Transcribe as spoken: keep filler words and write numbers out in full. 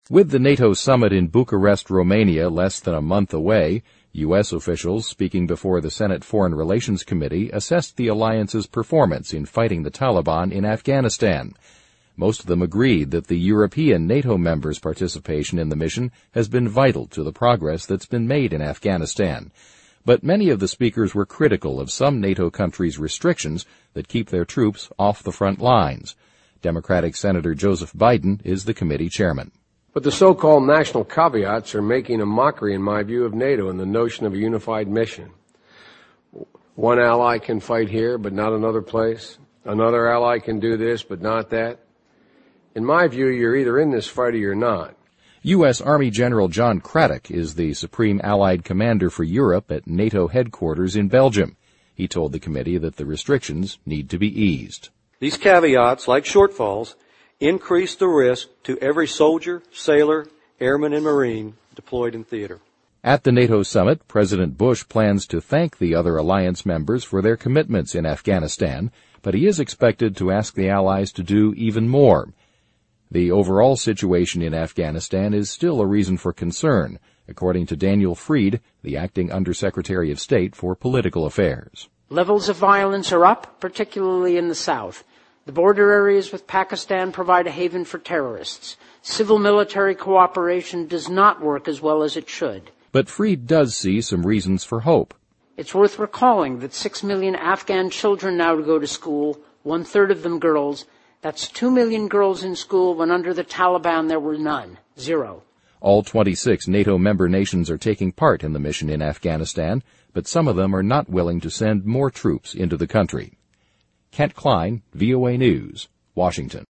With the NATO summit in Bucharest, Romania, less than a month away, U S officials speaking before the Senate Foreign Relations Committee assessed the alliance's performance in fighting the Taliban in Afghanistan. Most of them agreed that the European NATO members' participation in the mission has been vital to the progress that's been made in Afghanistan. But many of the speakers were critical of some NATO countries' restrictions that keep their troops off the front lines. Democratic Senator Joseph Biden is the committee chairman. But the so-called national caveats are making a mockery, in my view, of NATO and the notion of a unified mission. One ally can fight here, but not another place. Another ally can do this, but not that. In my view, you're either in this fight or you're not. U S. Army General John Craddock is the Supreme Allied Commander for Europe at NATO headquarters in Belgium. He told the committee that the restrictions need to be eased. These caveats, like shortfalls, increase the risk to every soldier, sailor, airman, and Marine deployed in theater. At the NATO summit, President Bush plans to thank the other alliance members for their commitments in Afghanistan, but he is expected to ask the allies to do even more. The overall situation in Afghanistan is still a reason for concern, according to Daniel Freed, the acting Undersecretary of State for Political Affairs. Levels of violence are up, particularly in the south. The border areas with Pakistan provide a haven for terrorists. Civil-military cooperation does not work as well as it should. But Freed does see some reasons for hope. It's worth recalling that six million Afghan children now go to school, one-third of them girls. That's two million girls in school when under the Taliban there were none. Zero. All twenty-six NATO member nations are taking part in the mission in Afghanistan, but some of them are not willing to send more troops into the country. Kent Klein, V O A News, Washington.